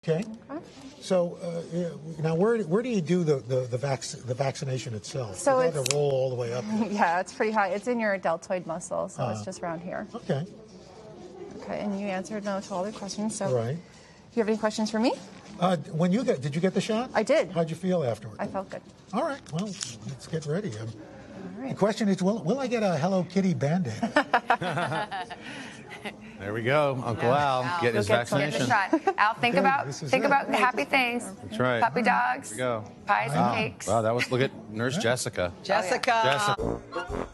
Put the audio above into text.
Okay. So yeah, now, where do you do the vaccination itself? So you have to roll all the way up. Yeah, it's pretty high. It's in your deltoid muscle, so it's just around here. Okay. Okay, and you answered no to all the questions. So, Right. Do you have any questions for me? Did you get the shot? I did. How'd you feel afterward? I felt good. All right. Well, let's get ready. All right. The question is, will I get a Hello Kitty Band-Aid? There we go. Uncle Al getting his vaccination. Al, think about happy things. That's right. Puppy dogs. There we go. Pies and cakes. Wow, that was, look at Nurse Jessica. Jessica. Jessica.